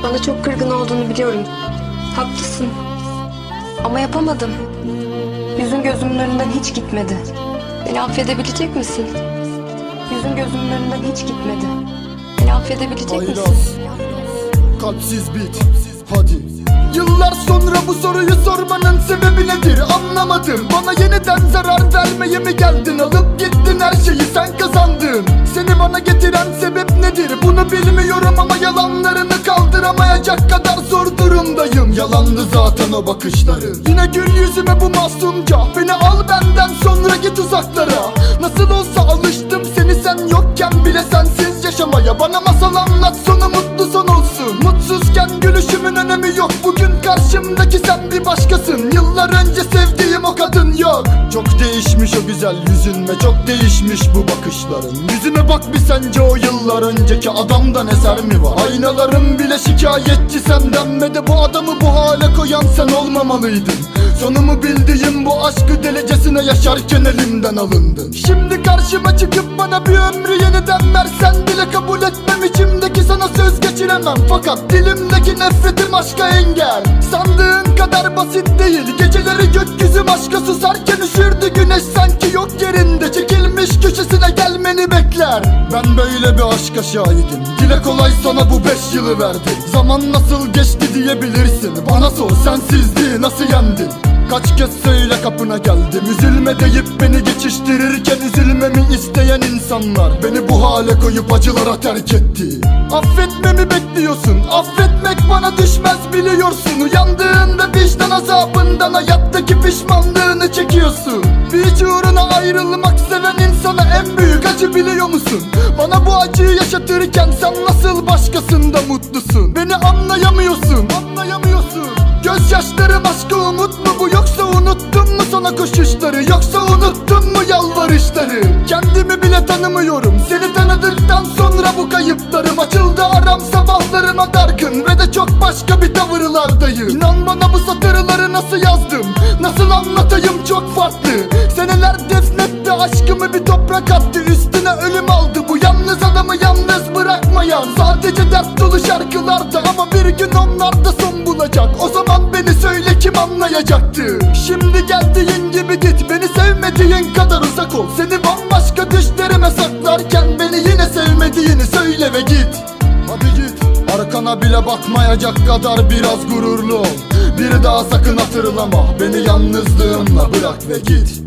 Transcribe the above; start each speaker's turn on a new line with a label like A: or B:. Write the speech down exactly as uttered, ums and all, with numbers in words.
A: Bana çok kırgın olduğunu biliyorum. Haklısın. Ama yapamadım. Yüzün gözümün önünden hiç gitmedi. Beni affedebilecek misin? Yüzün gözümün önünden hiç gitmedi. Beni affedebilecek
B: Ayraz,
A: misin?
B: kalpsiz bit, hadi. Yıllar sonra bu soruyu sormanın sebebi nedir anlamadım. Bana yeniden zarar vermeye mi geldin? Alıp gittin her şeyi sen kazandın. Seni bana getiren sebep nedir? Bunu bilmiyorum ama yalanlarını kaldıramayacak kadar zor durumdayım. Yalandı zaten o bakışların. Yine gül yüzüme bu masumca. Beni al benden sonra git uzaklara. Nasıl olsa alıştım seni sen yokken bile sensiz yaşamaya. Bana masal anlat sonu mutlu son olsun. Mutsuzken gülüşümün önemi yok. Bugün karşımdaki sen bir başkasın. Yıllar önce sevdiğim o kadın yok. Çok değişmiş o güzel yüzün ve çok değişmiş bu bakışların. Yüzüne bak bir sence o yıllar önceki adamdan eser mi var? Aynalarım bile şikayetçi senden ve de bu adamı bu hale koyan sen olmamalıydın. Sonumu bildiğim bu aşkı delicesine yaşarken elimden alındın. Şimdi karşıma çıkıp bana bir ömrü yeniden versen bile kabul etmem, içimdeki sana söz geçiremem. Fakat dilimdeki nefretim aşka engel. Sandığın kadar basit değil. Geceleri gökyüzüm aşka susarken üşürdü güneş sanki yok yerinde. Çekilmiş köşesine gelmeni bekler. Ben böyle bir aşka şahidim. Dile kolay sana bu beş yılı verdi. Zaman nasıl geçti diyebilirsin. Bana sor sensizliği nasıl yendin? Kaç kez söyle kapına geldim. Üzülme deyip beni geçiştirirken üzülmemi isteyen insanlar beni bu hale koyup acılara terk etti. Affetmemi bekliyorsun. Affetmek bana düşmez biliyorsun. Uyandığında vicdan azabından hayattaki pişmanlığını çekiyorsun. Bir hiç uğruna ayrılmak seven insana en büyük acı biliyor musun? Bana bu acıyı yaşatırken sen nasıl başkasında mutlusun? Beni anlayamıyorsun, anlayamıyorsun. Gözyaşlarım aşka umut mu bu, yoksa unuttun mu sana koşuşları? Yoksa unuttun mu yalvarışları? Kendimi bile tanımıyorum. Seni tanıdıktan sonra bu kayıplarım açıldı aram, sabahlarıma dargın ve de çok başka bir tavırlardayım. İnan bana bu satırları nasıl yazdım, nasıl anlatayım çok farklı. Seneler defnetti aşkımı, bir toprak attı üstüne ölüm aldı. Bu yalnız adamı yalnız bırakmayan sadece dert dolu şarkılardı. Ama bir gün onlar da son bulacak. O zaman beni söyle kim anlayacaktı? Şimdi geldiğin gibi git, beni sevmediğin kadar uzak ol. Seni bambaşka düşlerime saklarken beni yine sevmediğini söyle ve git. Hadi git. Arkana bile bakmayacak kadar biraz gururlu ol. Bir daha sakın hatırlama, beni yalnızlığımla bırak ve git.